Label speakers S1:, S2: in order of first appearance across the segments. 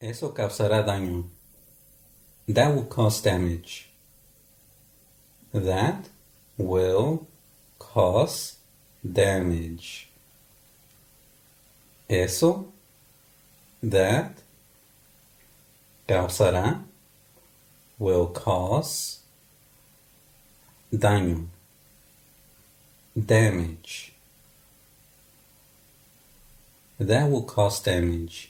S1: Eso causará daño. That will cause damage. That will cause damage. Eso, that, causará, will cause, daño, damage. That will cause damage.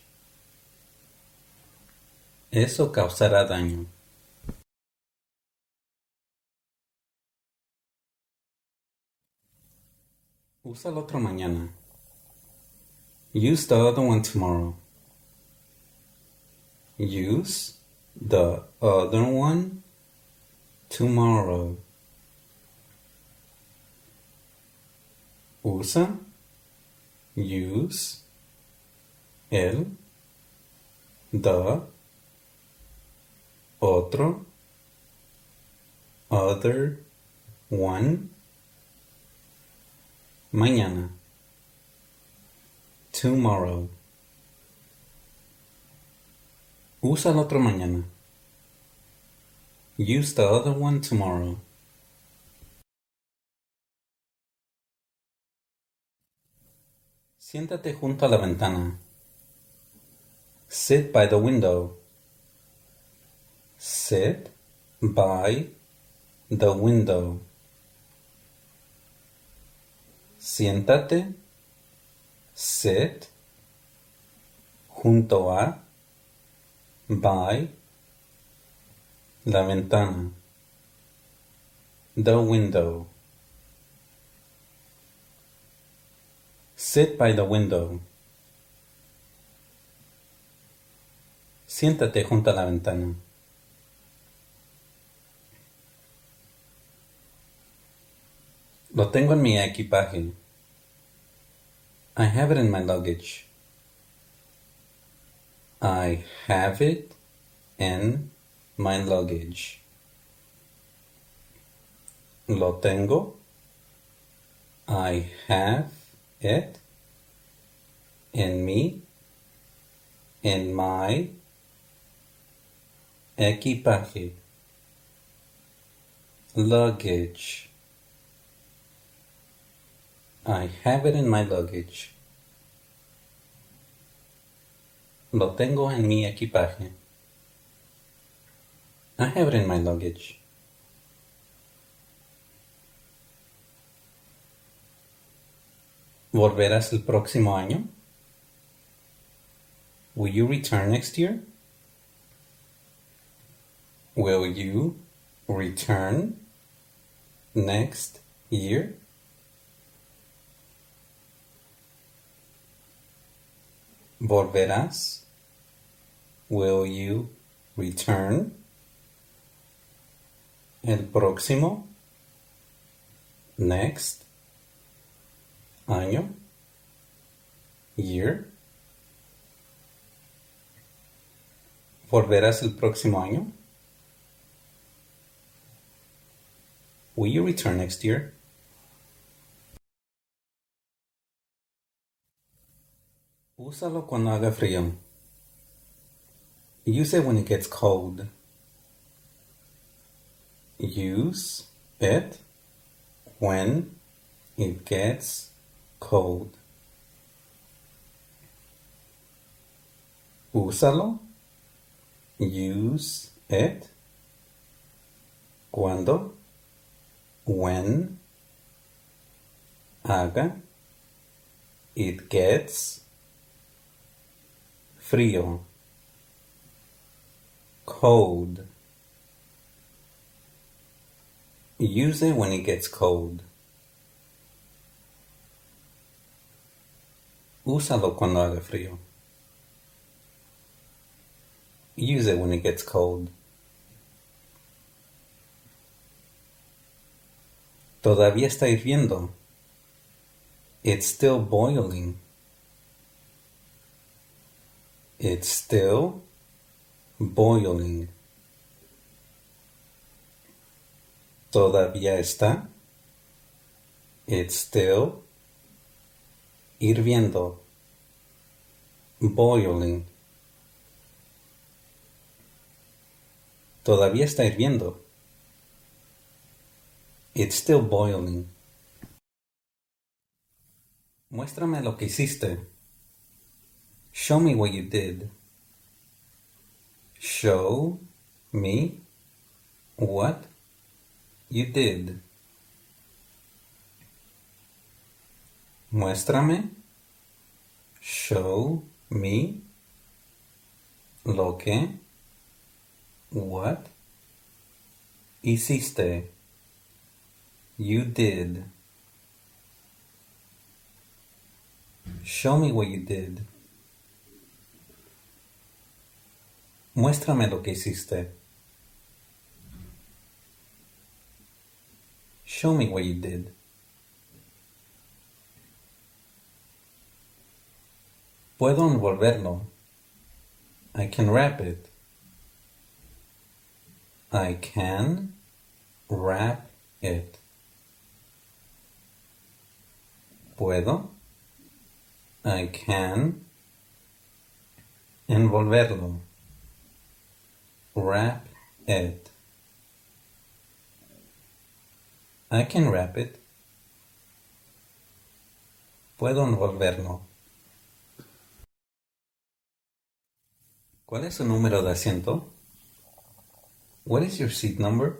S1: Eso causará daño. Usa el otro mañana. Use the other one tomorrow. Use the other one tomorrow. Usa, use, el, the, otro, other, one, mañana, tomorrow. Usa el otro mañana. Use the other one tomorrow. Siéntate junto a la ventana. Sit by the window. Sit by the window. Siéntate. Sit. Junto a. By. La ventana. The window. Sit by the window. Siéntate junto a la ventana. Lo tengo en mi equipaje. I have it in my luggage. I have it in my luggage. Lo tengo. I have it in me, in my equipaje, luggage. I have it in my luggage. Lo tengo en mi equipaje. I have it in my luggage. ¿Volverás el próximo año? Will you return next year? Will you return next year? ¿Volverás? Will you return? El próximo. Next. Año. Year. ¿Volverás el próximo año? Will you return next year? Úsalo cuando haga frío. Use it when it gets cold. Use it when it gets cold. Úsalo. Use it. Cuando. When. Haga. It gets. Frío. Cold. Use it when it gets cold. Úsalo cuando haga frío. Use it when it gets cold. Todavía está hirviendo. It's still boiling. It's still boiling. Todavía está. It's still hirviendo. Boiling. Todavía está hirviendo. It's still boiling. Muéstrame lo que hiciste. Show me what you did. Show me what you did. Muéstrame. Show me lo que. What hiciste. You did. Show me what you did. Muéstrame lo que hiciste. Show me what you did. Puedo envolverlo. I can wrap it. I can wrap it. Puedo. I can envolverlo. Wrap it. I can wrap it. Puedo envolverlo. ¿Cuál es su número de asiento? What is your seat number?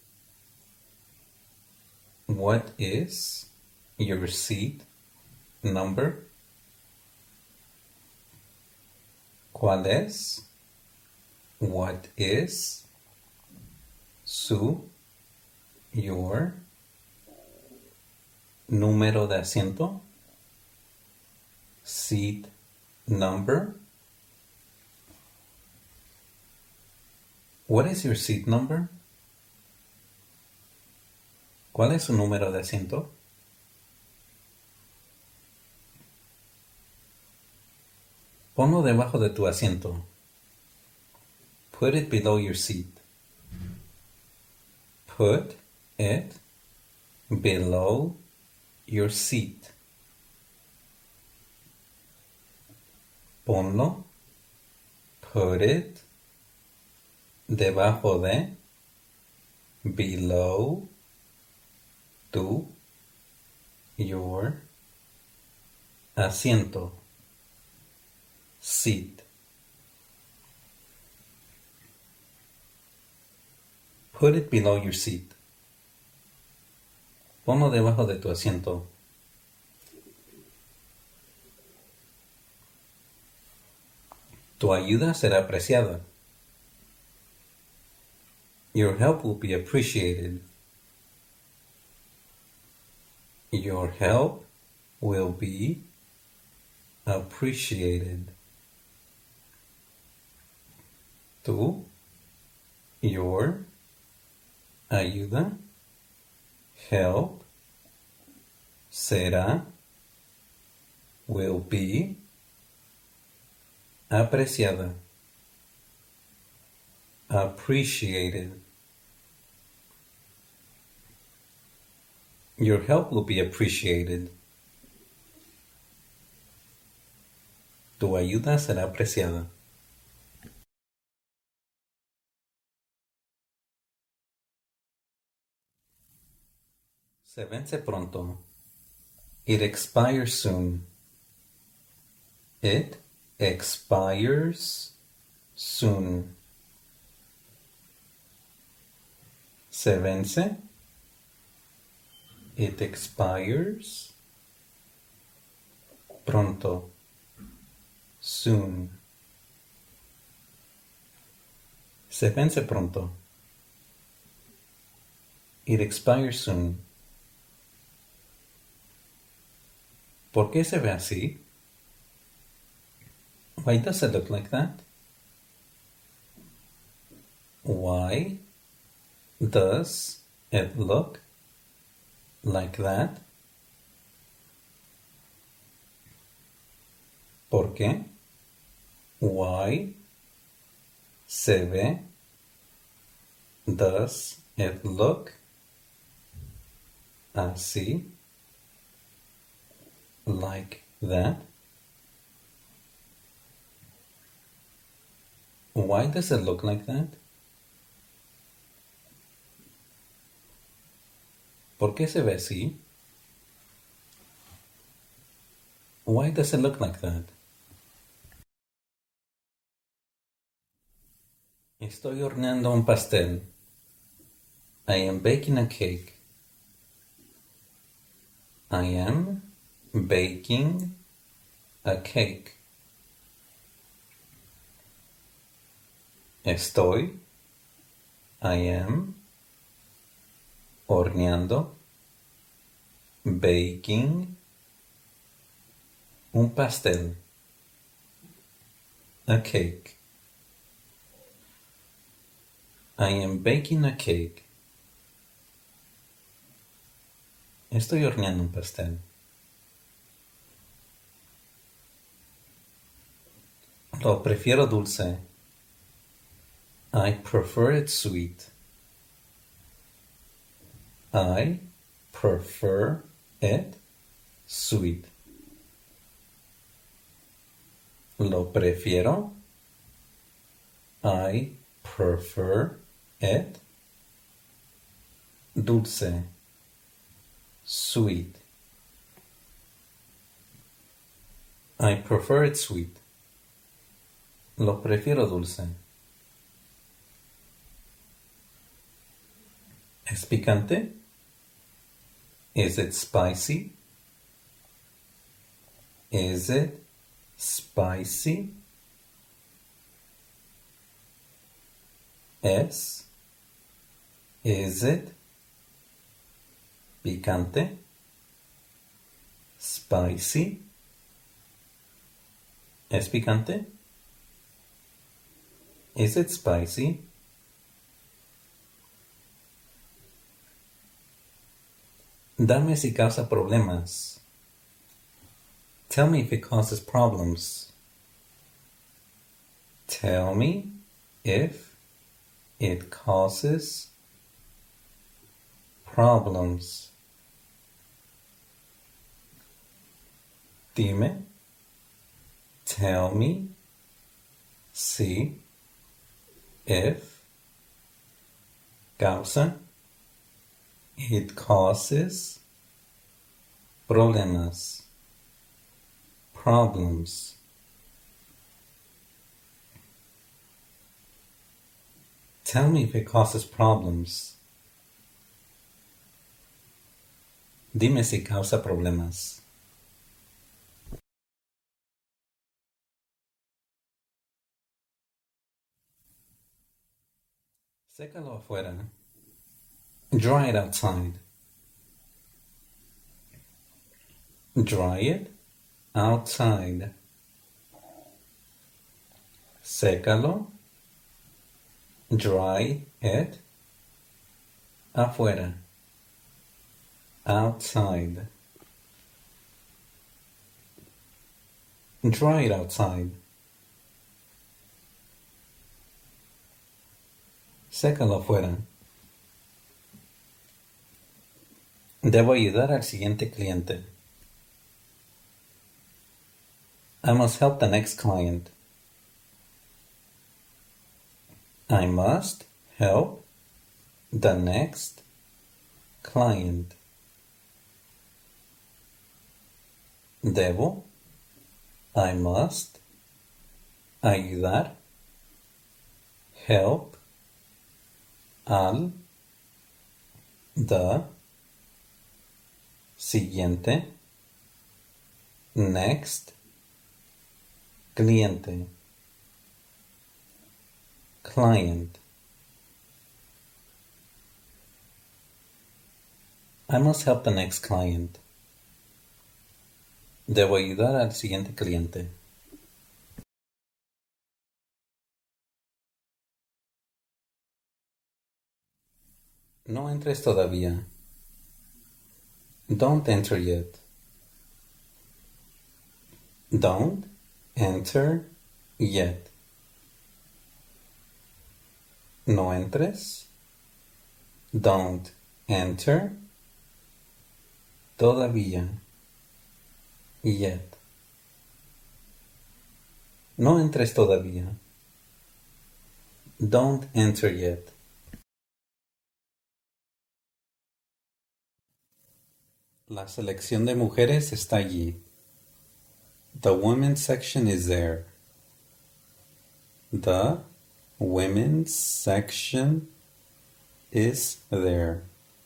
S1: What is your seat number? ¿Cuál es? What is su, your número de asiento? Seat number. What is your seat number? ¿Cuál es su número de asiento? Ponlo debajo de tu asiento. Put it below your seat. Put it below your seat. Ponlo. Put it debajo de. Below tu your asiento. Seat. Put it below your seat. Ponlo debajo de tu asiento. Tu ayuda será apreciada. Your help will be appreciated. Your help will be appreciated. Tu, your, ayuda, help, será, will be, apreciada, appreciated. Your help will be appreciated. Tu ayuda será apreciada. Se vence pronto. It expires soon. It expires soon. Se vence. It expires pronto. Soon. Se vence pronto. It expires soon. ¿Por qué se ve así? Why does it look like that? Why does it look like that? ¿Por qué? Why se ve? Does it look así? Like that? Why does it look like that? ¿Por qué se ve así? Why does it look like that? Estoy horneando un pastel. I am baking a cake. I am baking a cake. Estoy. I am. Horneando. Baking. Un pastel. A cake. I am baking a cake. Estoy horneando un pastel. Lo prefiero dulce. I prefer it sweet. I prefer it sweet. Lo prefiero. I prefer it dulce. Sweet. I prefer it sweet. Lo prefiero dulce. ¿Es picante? Is it spicy? Is it spicy? Is it picante? Spicy? ¿Es picante? Is it spicy? Dame si causa problemas. Tell me if it causes problems. Tell me if it causes problems. Dime. Tell me si if causa it causes problemas. Problems. Tell me if it causes problems. Dime si causa problemas. Sécalo afuera. Dry it outside. Dry it outside. Sécalo. Dry it afuera. Outside. Dry it outside. Sécalo afuera. Debo ayudar al siguiente cliente. I must help the next client. I must help the next client. Debo. I must. Ayudar. Help. Al. The. Siguiente. Next. Cliente. Client. I must help the next client. Debo ayudar al siguiente cliente. No entres todavía. Don't enter yet. Don't enter yet. No entres. Don't enter. Todavía. Yet. No entres todavía. Don't enter yet. La selección de mujeres está allí. The women's section is there. The women's section is there.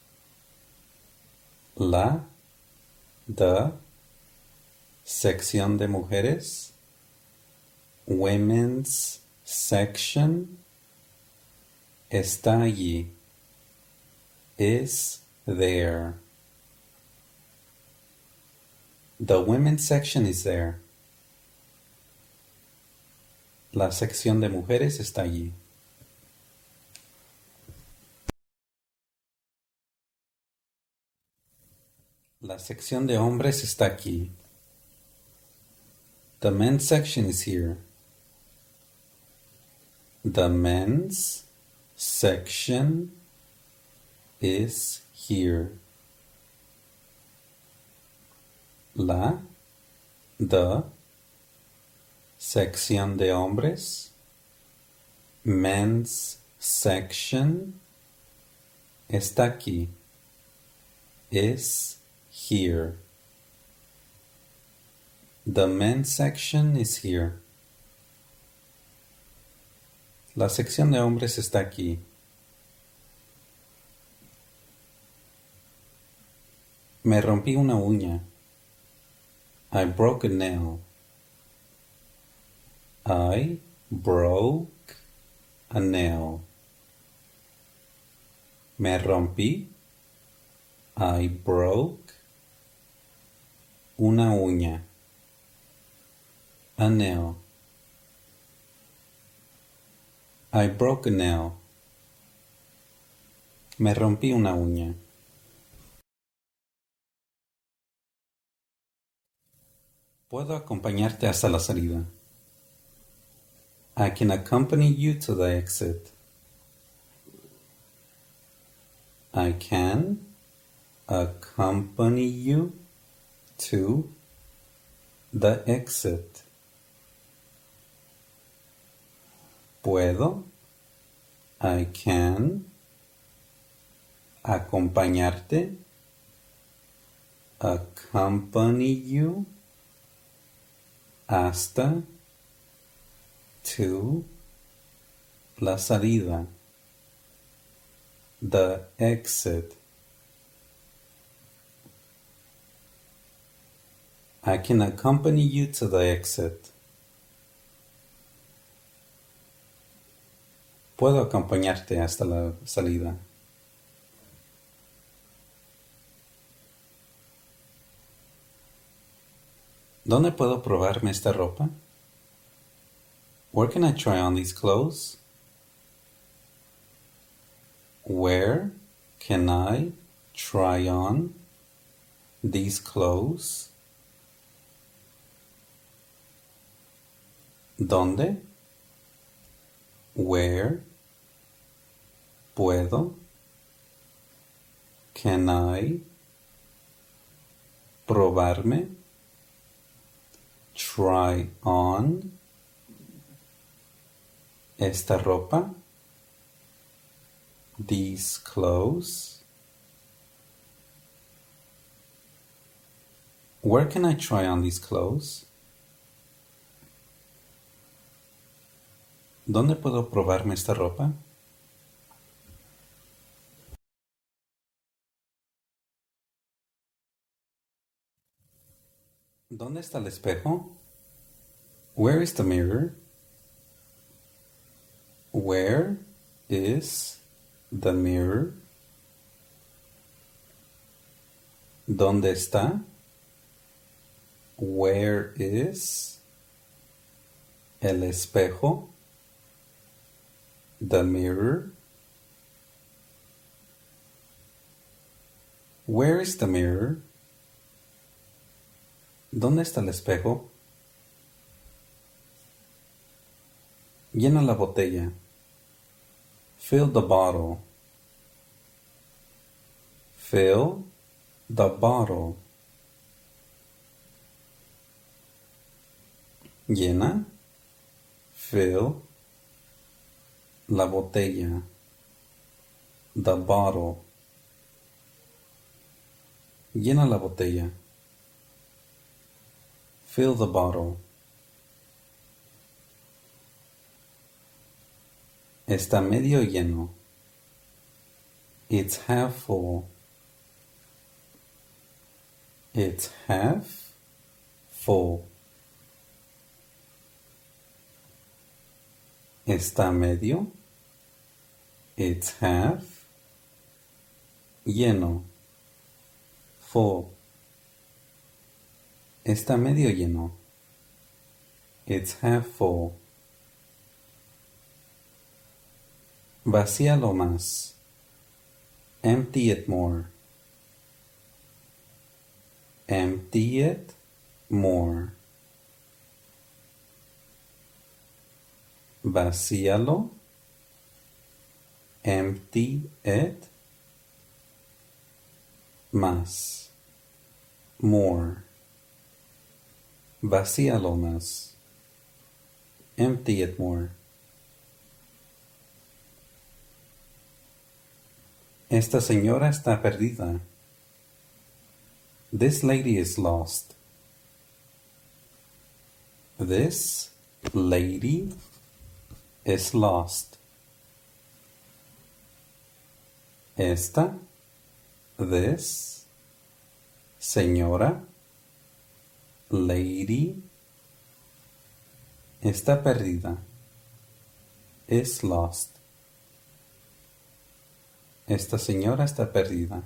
S1: The sección de mujeres, women's section, está allí, is there. The women's section is there. La sección de mujeres está allí. La sección de hombres está aquí. The men's section is here. The men's section is here. The sección de hombres, men's section, está aquí, is here. The men's section is here. La sección de hombres está aquí. Me rompí una uña. I broke a nail. I broke a nail. Me rompí. I broke una uña. A nail. I broke a nail. Me rompí una uña. Puedo acompañarte hasta la salida. I can accompany you to the exit. I can accompany you to the exit. Puedo. I can acompañarte. Accompany you hasta to la salida. The exit. I can accompany you to the exit. Puedo acompañarte hasta la salida. ¿Dónde puedo probarme esta ropa? Where can I try on these clothes? Where can I try on these clothes? ¿Dónde? Where? ¿Puedo? Can I? ¿Probarme? Try on esta ropa, these clothes. Where can I try on these clothes? ¿Dónde puedo probarme esta ropa? ¿Dónde está el espejo? Where is the mirror? Where is the mirror? ¿Dónde está? Where is el espejo? The mirror. Where is the mirror? ¿Dónde está el espejo? Llena la botella. Fill the bottle. Fill the bottle. Llena. Fill la botella. The bottle. Llena la botella. Fill the bottle. Está medio lleno. It's half full. It's half full. Está medio. It's half. Lleno. Full. Está medio lleno. It's half full. Vacíalo más. Empty it more. Empty it more. Vacíalo. Empty it más. More. Vacíalo más. Empty it more. Esta señora está perdida. This lady is lost. This lady is lost. Esta, this, señora, lady, está perdida. Is lost. Esta señora está perdida.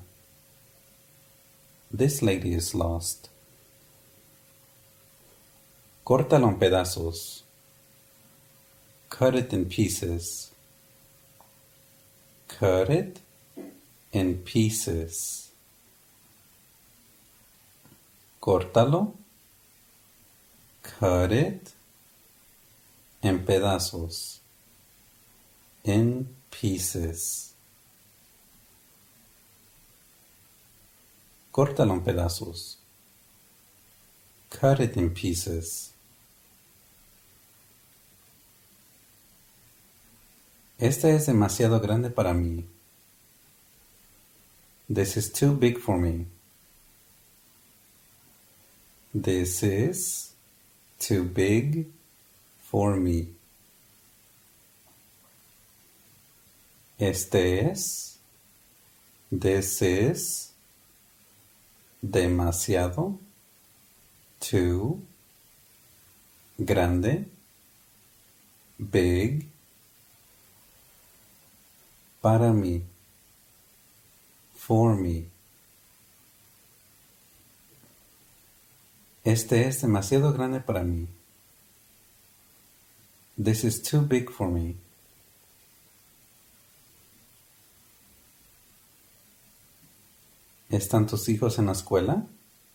S1: This lady is lost. Córtalo en pedazos. Cut it in pieces. Cut it in pieces. Córtalo. Cut it en pedazos. In pieces. Córtalo en pedazos. Cut it in pieces. Esta es demasiado grande para mí. This is too big for me. This is too big for me. Este es. This is. Demasiado. Too. Grande. Big. Para mí. For me. Este es demasiado grande para mí. This is too big for me. ¿Están tus hijos en la escuela?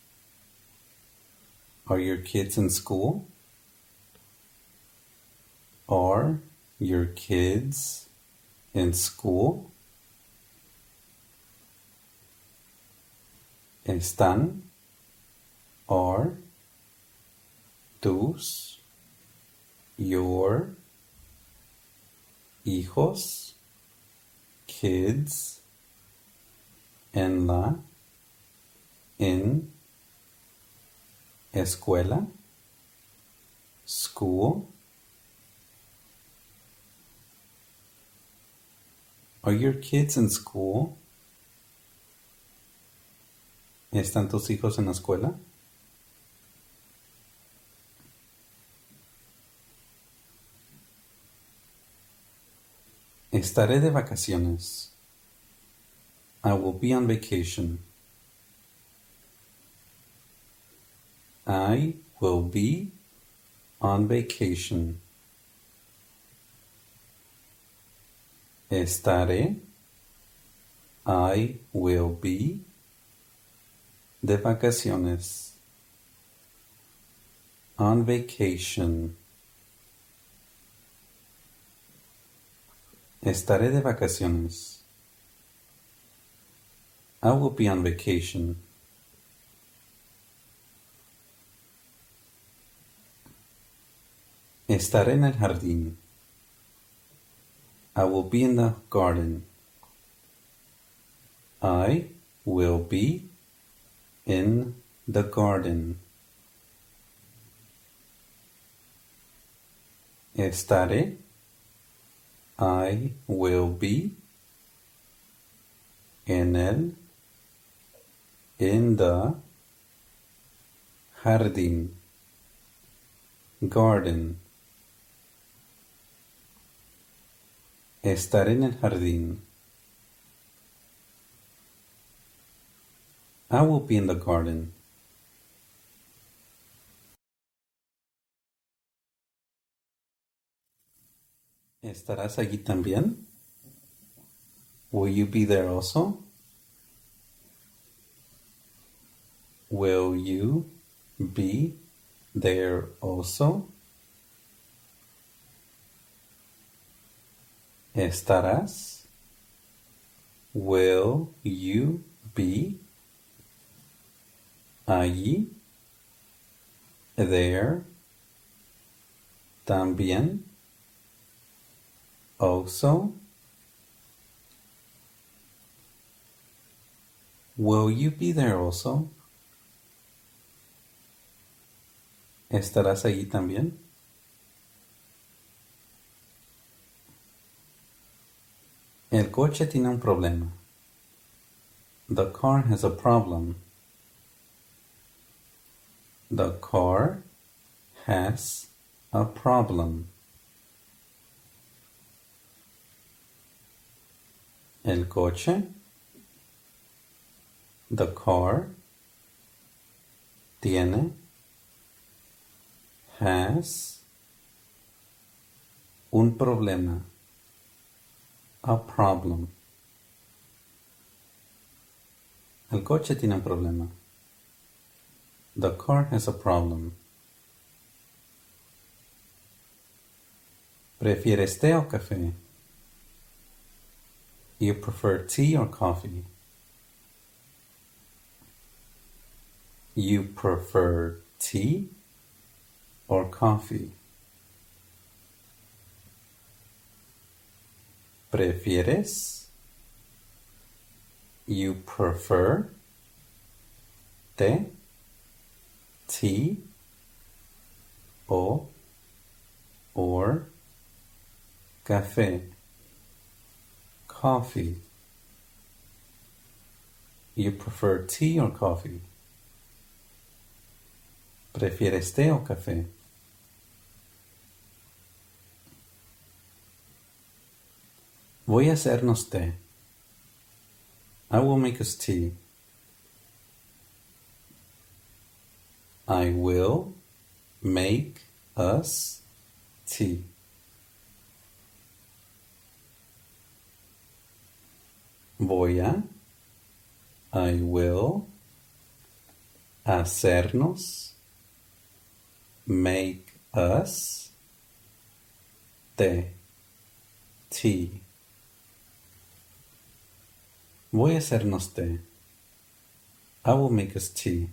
S1: Are your kids in school? Are your kids in school? ¿Están? Are tus, your, hijos, kids, en la, in, escuela, school? Are your kids in school? ¿Están tus hijos en la escuela? Estaré de vacaciones. I will be on vacation. I will be on vacation. Estaré. I will be. De vacaciones. On vacation. Estaré de vacaciones. I will be on vacation. Estaré en el jardín. I will be in the garden. I will be in the garden. Estaré, I will be, en el, in the, jardín, garden. Estaré en el jardín. I will be in the garden. ¿Estarás allí también? Will you be there also? Will you be there also? ¿Estarás? Will you be allí? There? También? Also? Will you be there also? ¿Estarás allí también? El coche tiene un problema. The car has a problem. The car has a problem. El coche, the car, tiene, has, un problema, a problem. El coche tiene un problema. The car has a problem. ¿Prefieres té o café? You prefer tea or coffee? You prefer tea or coffee? ¿Prefieres? You prefer té, tea, o, or, café, coffee. You prefer tea or coffee? ¿Prefieres té o café? Voy a hacernos té. I will make us tea. I will make us tea. Voy a, I will, hacernos, make us, té, tea. Voy a hacernos té. I will make us tea.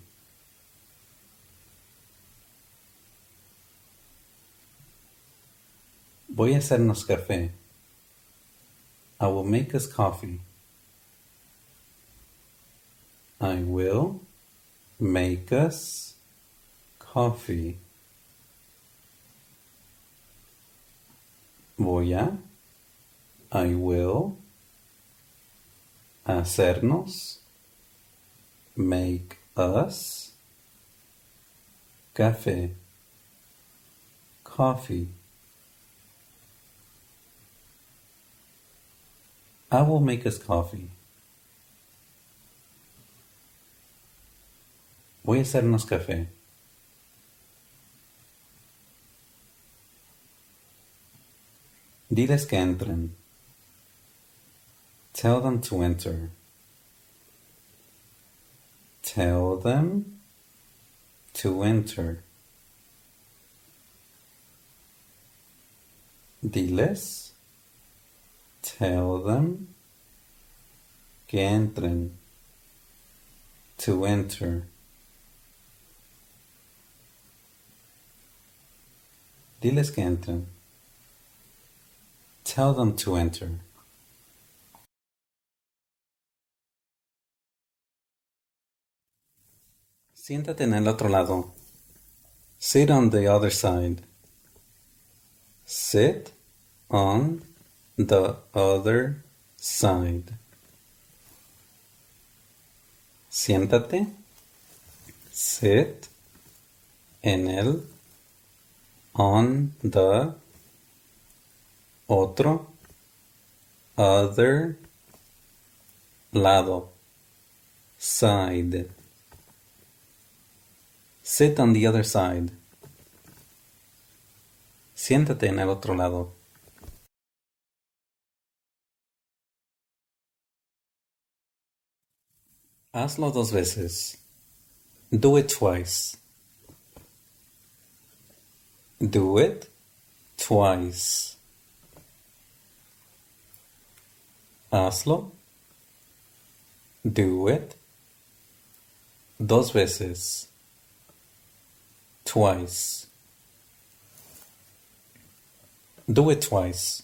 S1: Voy a hacernos café. I will make us coffee. I will make us coffee. Voy a, I will, hacernos, make us, café, coffee. I will make us coffee. Voy a hacernos café. Diles que entren. Tell them to enter. Tell them to enter. Diles. Tell them que entren. To enter. Diles que entren. Tell them to enter. Siéntate en el otro lado. Sit on the other side. Sit on the other side. Siéntate. Sit en el, on the, otro, other, lado, side. Sit on the other side. Siéntate en el otro lado. Hazlo 2 veces. Do it twice. Do it twice. Hazlo. Do it. 2 veces. Twice. Do it twice.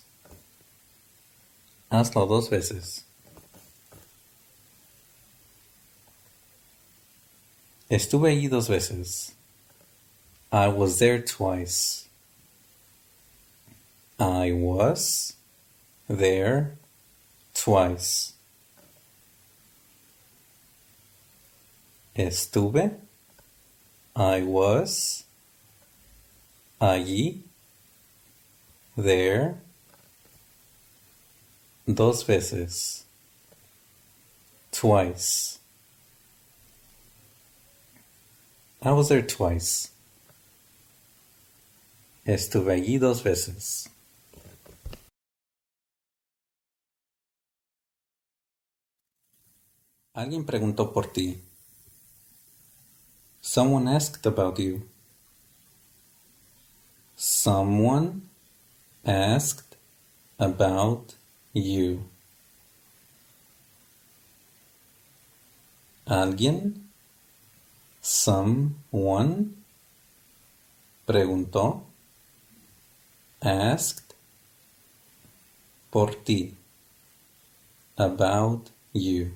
S1: Hazlo 2 veces. Estuve allí 2 veces. I was there twice. I was there twice. Estuve. I was. Allí. There. 2 veces. Twice. I was there twice. Estuve allí 2 veces. Alguien preguntó por ti. Someone asked about you. Someone asked about you. Alguien, someone, preguntó, asked, por ti, about you.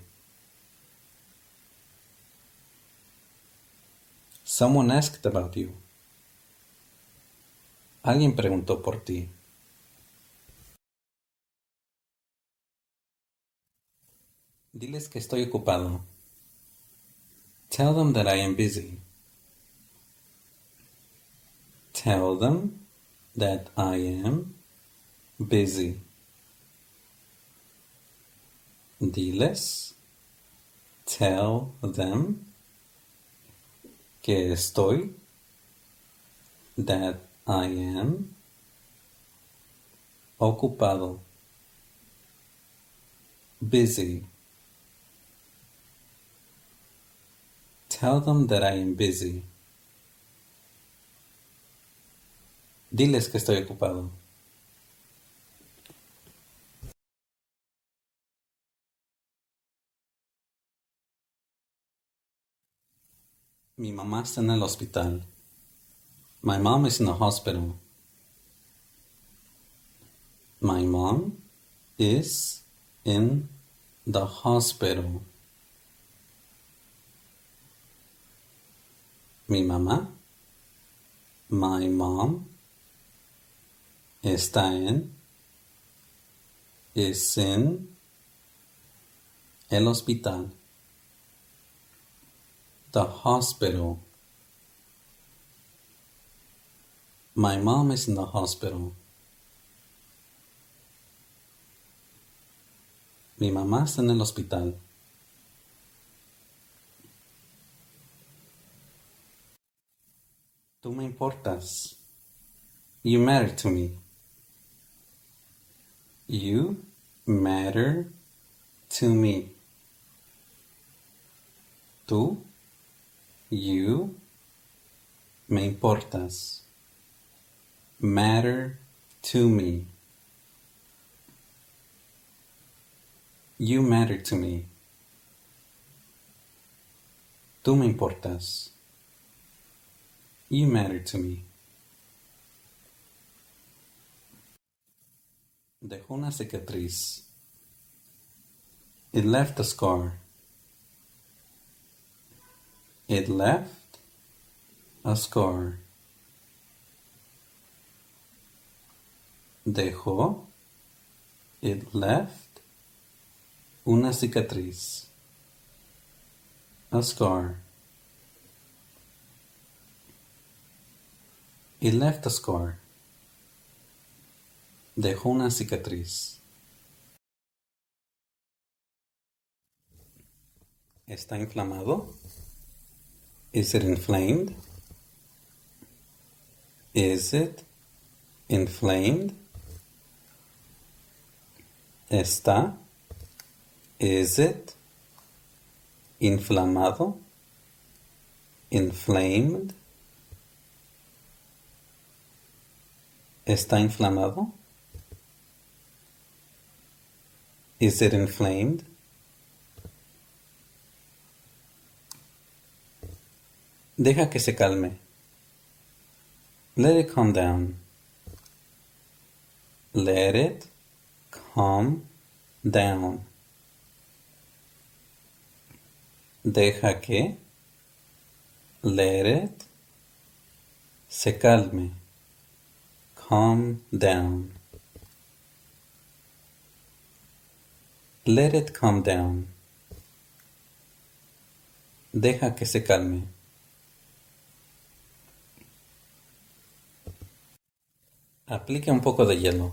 S1: Someone asked about you. Alguien preguntó por ti. Diles que estoy ocupado. Tell them that I am busy. Tell them that I am busy. Diles, tell them, que estoy, that I am, ocupado, busy. Tell them that I am busy. Diles que estoy ocupado. Mi mamá está en el hospital. My mom is in the hospital. My mom is in the hospital. Mi mamá, my mom, está en, is in, el hospital. The hospital. My mom is in the hospital. Mi mamá está en el hospital. Tú me importas. You matter to me. You matter to me. Tú, you, me importas. Matter to me. You matter to me. Tú me importas. You matter to me. Dejó una cicatriz. It left a scar. It left a scar. Dejó. It left una cicatriz. A scar. It left a scar. Dejó una cicatriz. ¿Está inflamado? Is it inflamed? Is it inflamed? ¿Está? Is it inflamado? Inflamed? ¿Está inflamado? Is it inflamed? Deja que se calme. Let it calm down. Let it calm down. Deja que. Let it se calme. Calm down. Let it calm down. Deja que se calme. Aplique un poco de hielo.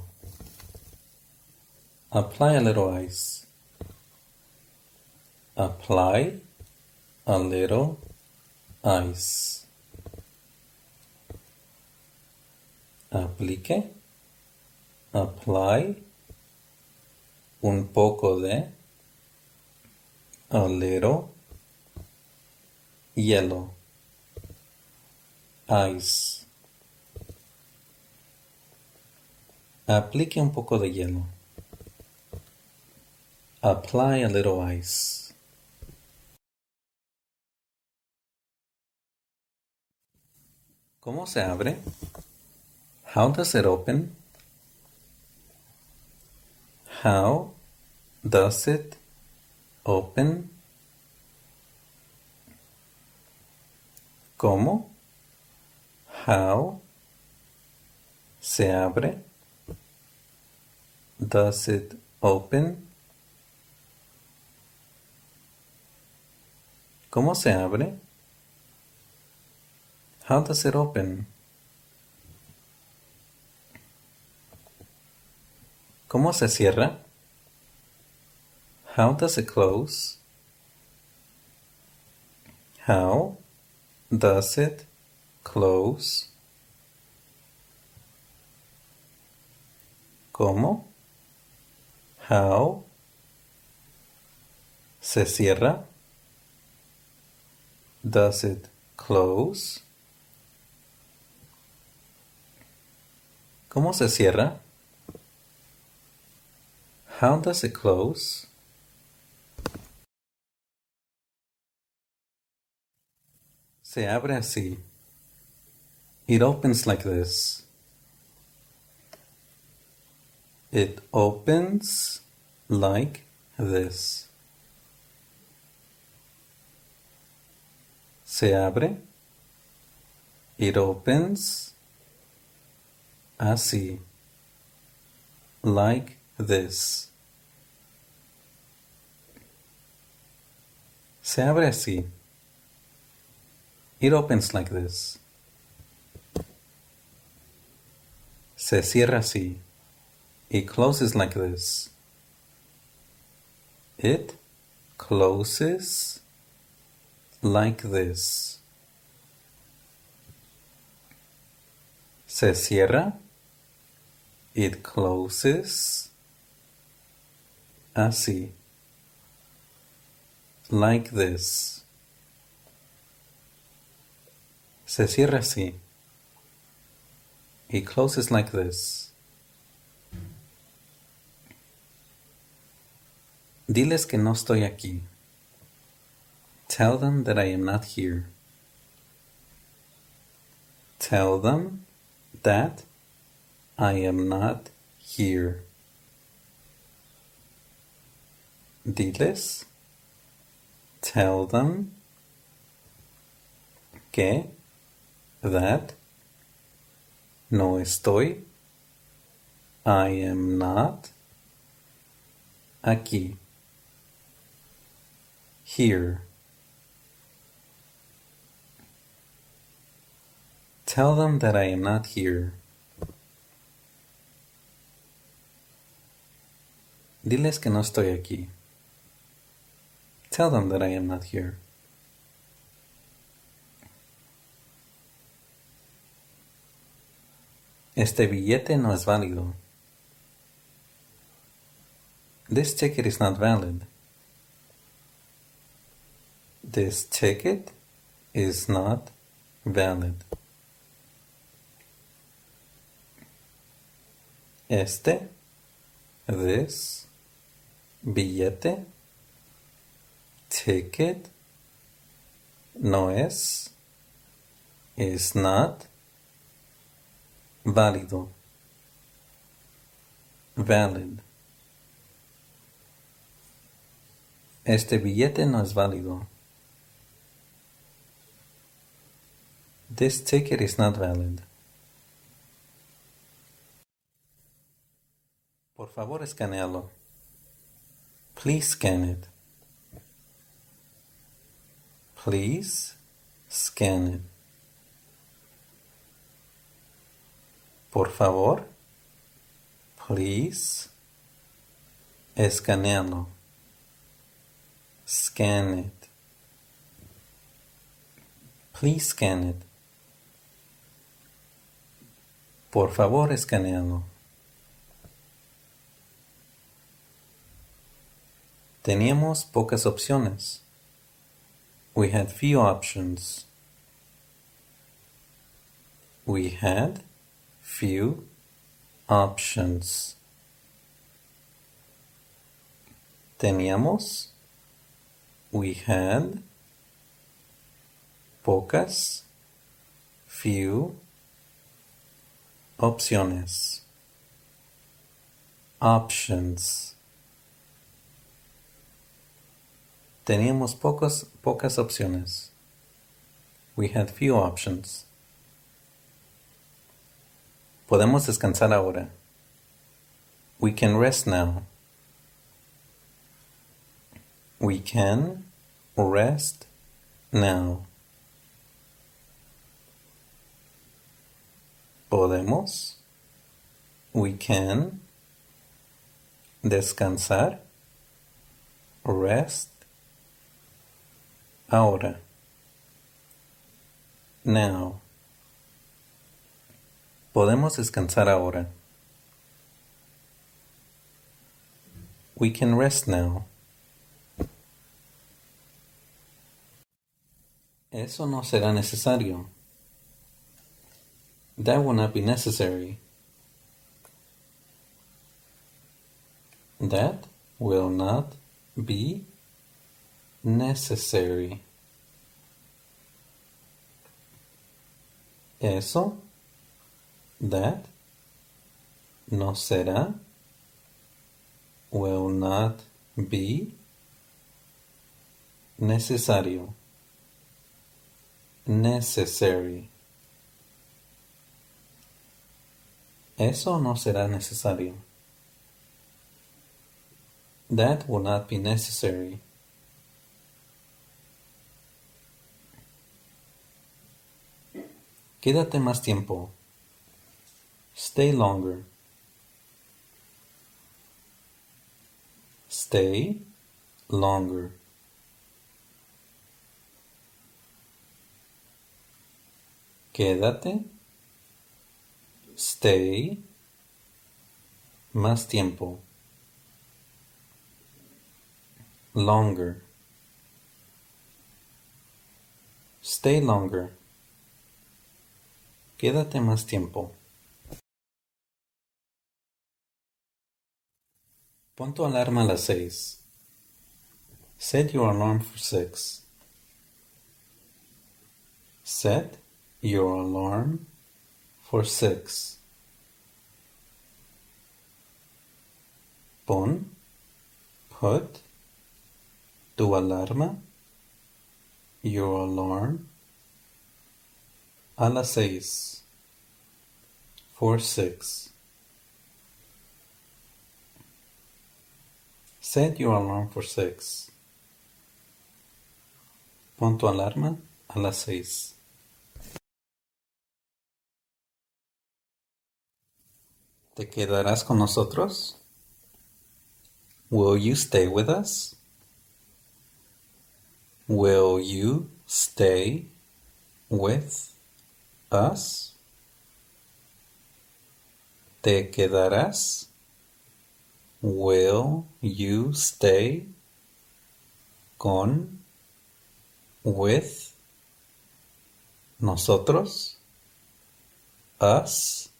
S1: Apply a little ice. Apply a little ice. Aplique. Apply un poco de. A little hielo. Ice. Aplique un poco de hielo. Apply a little ice. ¿Cómo se abre? How does it open? How does it open? ¿Cómo? How se abre? Does it open? ¿Cómo se abre? How does it open? ¿Cómo se cierra? How does it close? How does it close? ¿Cómo? How se cierra? Does it close? ¿Cómo se cierra? How does it close? Se abre así. It opens like this. It opens like this. Se abre. It opens así. Like this. Se abre así. It opens like this. Se cierra así. It closes like this. It closes like this. Se cierra. It closes así. Like this. Se cierra así. It closes like this. Diles que no estoy aquí. Tell them that I am not here. Tell them that I am not here. Diles. Tell them que, that, no estoy, I am not, aquí, here. Tell them that I am not here. Diles que no estoy aquí. Tell them that I am not here. Este billete no es válido. This ticket is not valid. This ticket is not valid. Este, this, billete, ticket, no es, is not, válido, valid. Este billete no es válido. This ticket is not valid. Por favor, escanealo. Please scan it. Please scan it. Por favor, please, escanealo. Scan it. Please scan it. Por favor, escanealo. Teníamos pocas opciones. We had few options. We had few options. Teníamos, we had, pocas, few, opciones. Options. Teníamos pocas opciones. We had few options. Podemos descansar ahora. We can rest now. We can rest now. Podemos. We can descansar. Rest. Ahora. Now. Podemos descansar ahora. We can rest now. Eso no será necesario. That will not be necessary. That will not be necessary. Eso, that, no será, will not be, necesario, necessary. Eso no será necesario. That will not be necessary. Quédate más tiempo. Stay longer. Stay longer. Quédate. Stay. Más tiempo. Longer. Stay longer. Quédate más tiempo. Pon tu alarma a las 6. Set your alarm for 6. Set your alarm for 6. Pon, put, tu alarma, your alarm, A las 6. For 6. Set your alarm for 6. Pon tu alarma a las 6. ¿Te quedarás con nosotros? Will you stay with us? Will you stay with us? ¿Te quedarás? Will you stay con with nosotros? Us?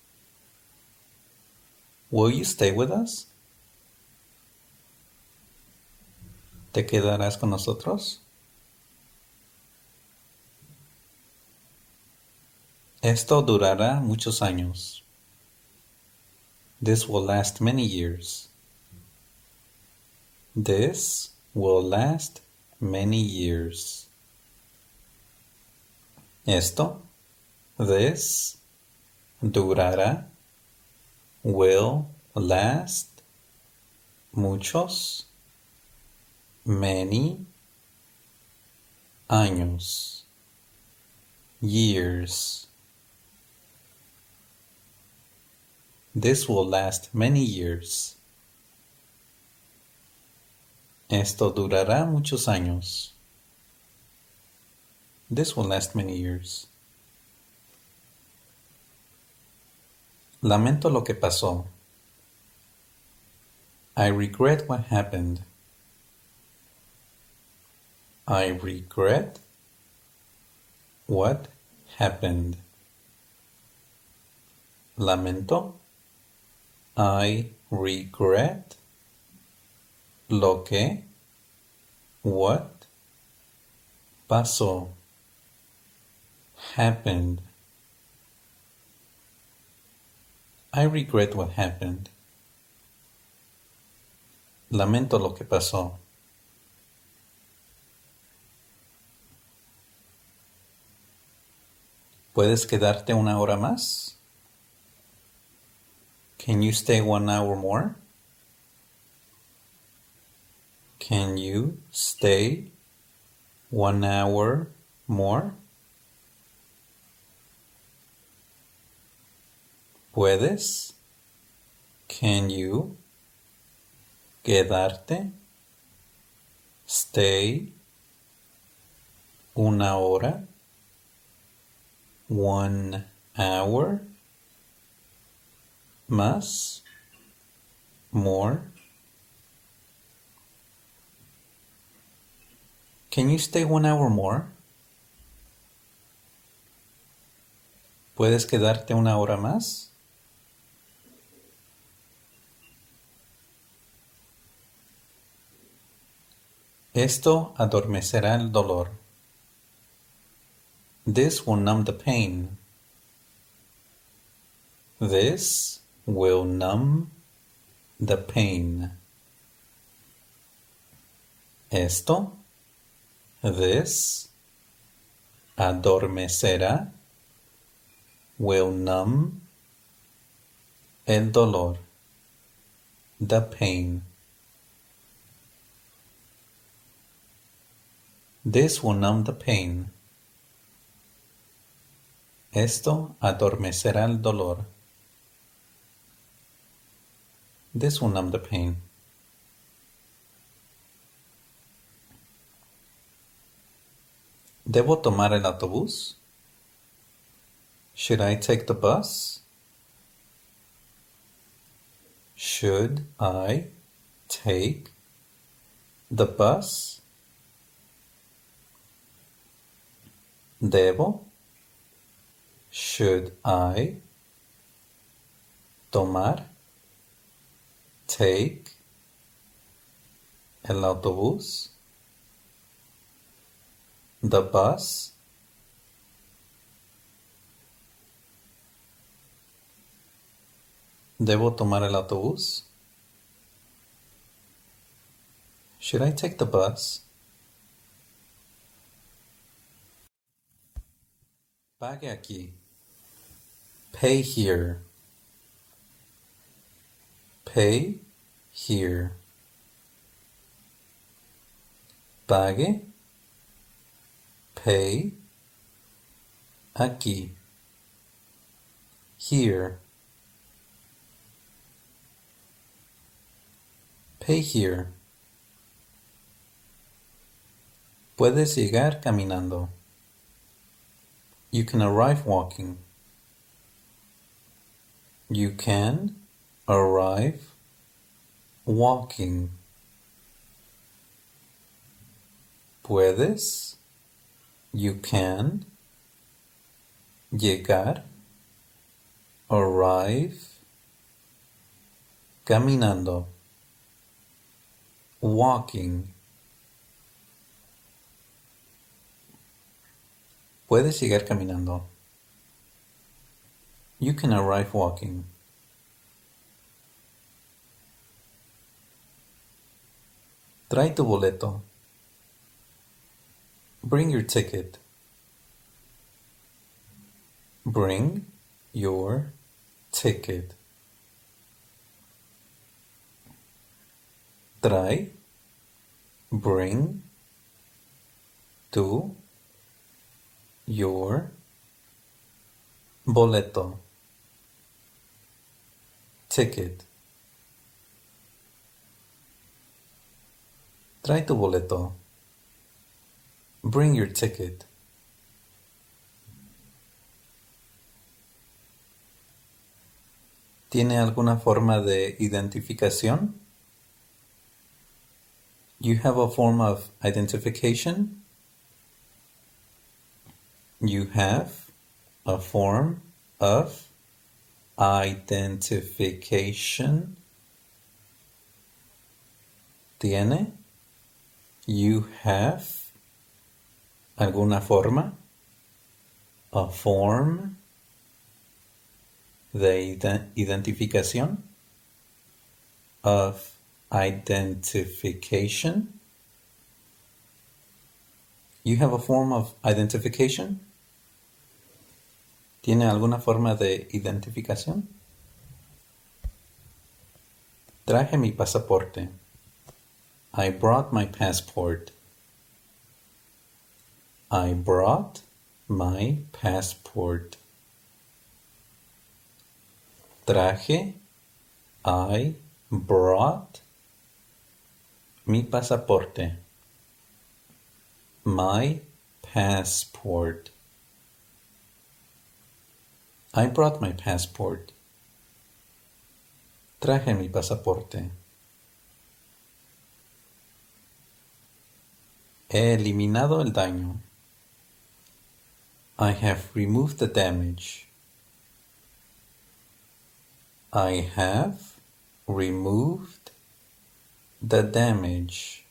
S1: Will you stay with us? ¿Te quedarás con nosotros? Esto durará muchos años. This will last many years. This will last many years. Esto, this, durará, will last, muchos, many, años, years. This will last many years. Esto durará muchos años. This will last many years. Lamento lo que pasó. I regret what happened. I regret what happened. Lamento. I regret lo que, what, pasó, happened. I regret what happened. Lamento lo que pasó. ¿Puedes quedarte una hora más? Can you stay 1 hour more? Can you stay 1 hour more? ¿Puedes? Can you quedarte? Stay 1 hora. 1 hour. Más. More. Can you stay 1 hour more? ¿Puedes quedarte 1 hora más? Esto adormecerá el dolor. This will numb the pain. This will numb the pain. Esto, this, adormecerá, will numb, el dolor, the pain. This will numb the pain. Esto adormecerá el dolor. This will numb the pain. ¿Debo tomar el autobús? Should I take the bus? Should I take the bus? ¿Debo? Should I tomar? Take el autobús? The bus? ¿Debo tomar el autobús? Should I take the bus? Pague aquí. Pay here. Pay here. Pague. Pay. Aquí. Here. Pay here. Puedes llegar caminando. You can arrive walking. You can arrive walking. Puedes, you can, llegar, arrive, caminando, walking. Puedes llegar caminando. You can arrive walking. Trae tu boleto. Bring your ticket. Bring your ticket. Trae, bring, tu, your, boleto, ticket. Trae tu boleto. Bring your ticket. ¿Tiene alguna forma de identificación? You have a form of identification? You have a form of identification. ¿Tiene? You have alguna forma? A form de identificación? Of identification? You have a form of identification? ¿Tiene alguna forma de identificación? Traje mi pasaporte. I brought my passport. I brought my passport. Traje, I brought mi pasaporte. My passport. I brought my passport. Traje mi pasaporte. He eliminado el daño. I have removed the damage. I have removed the damage.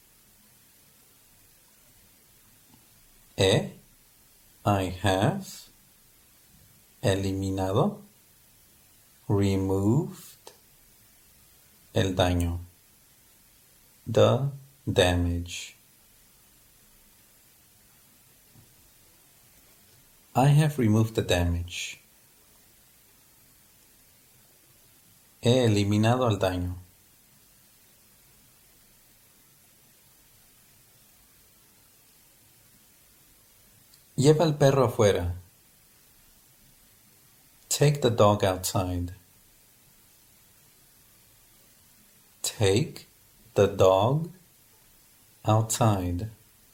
S1: I have eliminado, removed, el daño, the damage. I have removed the damage. He eliminado el daño. Lleva el perro afuera. Take the dog outside. Take the dog outside.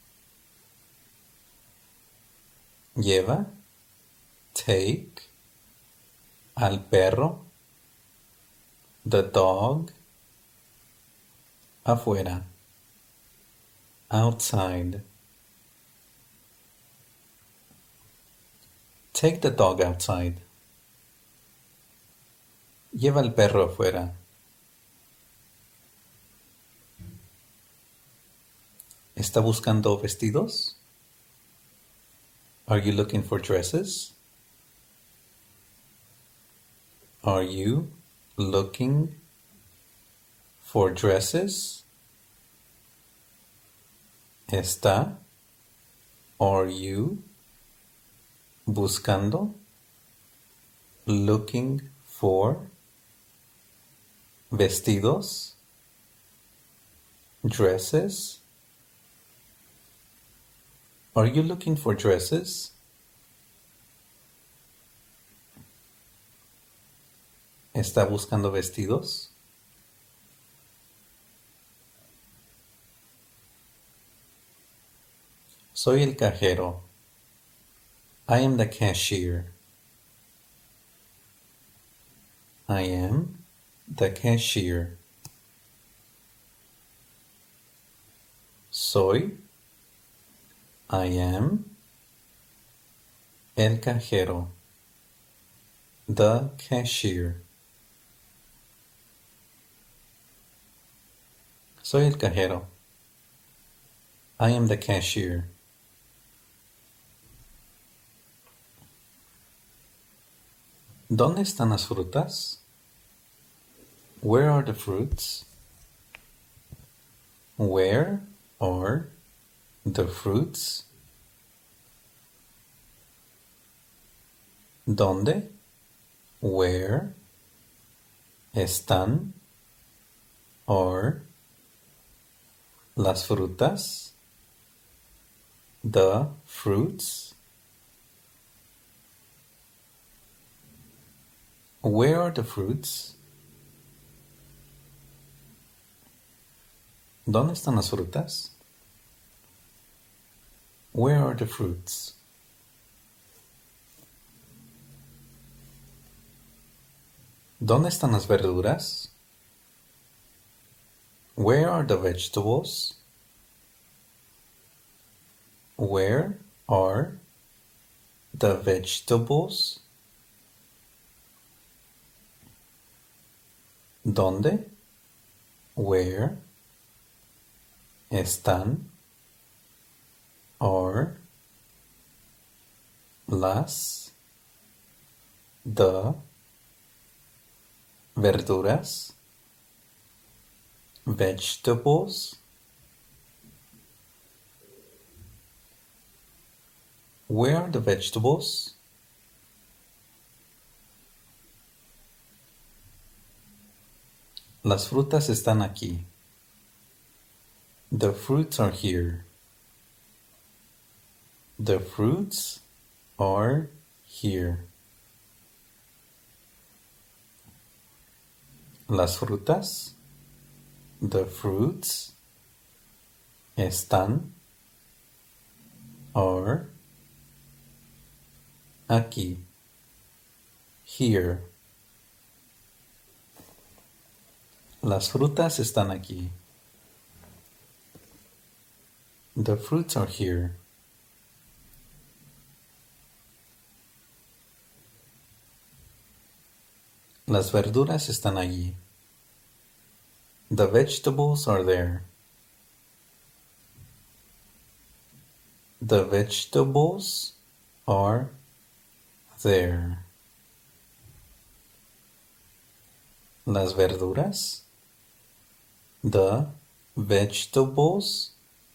S1: Lleva, take, al perro, the dog, afuera, outside. Take the dog outside. Lleva el perro afuera. ¿Está buscando vestidos? Are you looking for dresses? Are you looking for dresses? ¿Está? Are you buscando, looking for, vestidos, dresses. Are you looking for dresses? ¿Está buscando vestidos? Soy el cajero. I am the cashier. I am the cashier. Soy. I am. El cajero. The cashier. Soy el cajero. I am the cashier. ¿Dónde están las frutas? Where are the fruits? Where are the fruits? ¿Dónde? Where están or las frutas? The fruits. Where are the fruits? ¿Dónde están las frutas? Where are the fruits? ¿Dónde están las verduras? Where are the vegetables? Where are the vegetables? ¿Dónde? Where están or las the verduras vegetables? Where are the vegetables? Las frutas están aquí. The fruits are here. The fruits are here. Las frutas, the fruits, están, are, aquí, here. Las frutas están aquí. The fruits are here. Las verduras están allí. The vegetables are there. The vegetables are there. Las verduras. The vegetables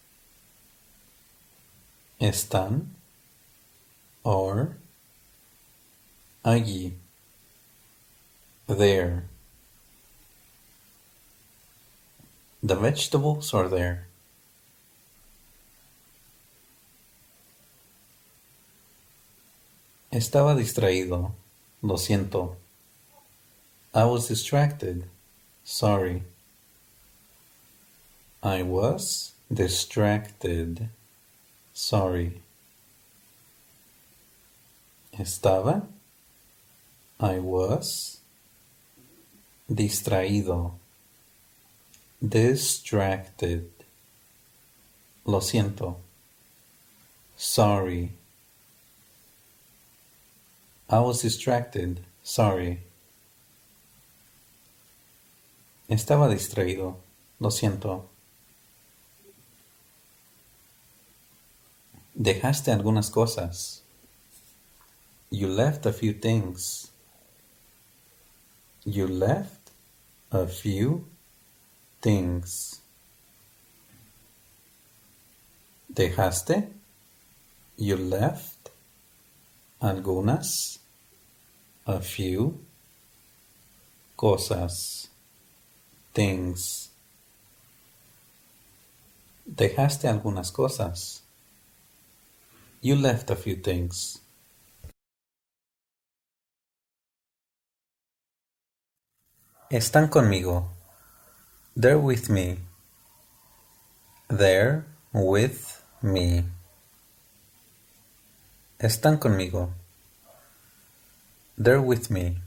S1: están or allí. There. The vegetables are there. Estaba distraído. Lo siento. I was distracted. Sorry. I was distracted. Sorry. Estaba. I was distraído. Distracted. Lo siento. Sorry. I was distracted. Sorry. Estaba distraído. Lo siento. Dejaste algunas cosas. You left a few things. You left a few things. Dejaste. You left Algunas, a few, cosas, things. Dejaste algunas cosas. You left a few things. Están conmigo. They're with me. They're with me. Están conmigo. They're with me.